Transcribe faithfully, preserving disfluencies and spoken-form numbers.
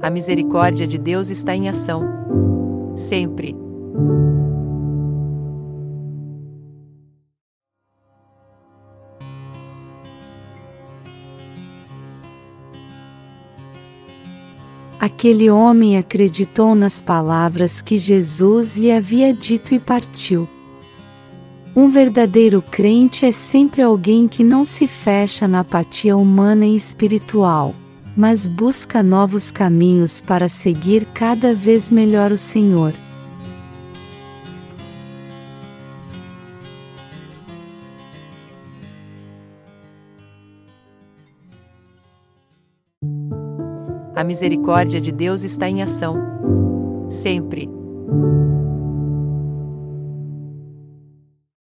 A misericórdia de Deus está em ação, sempre. Aquele homem acreditou nas palavras que Jesus lhe havia dito e partiu. Um verdadeiro crente é sempre alguém que não se fecha na apatia humana e espiritual, mas busca novos caminhos para seguir cada vez melhor o Senhor. A misericórdia de Deus está em ação, sempre.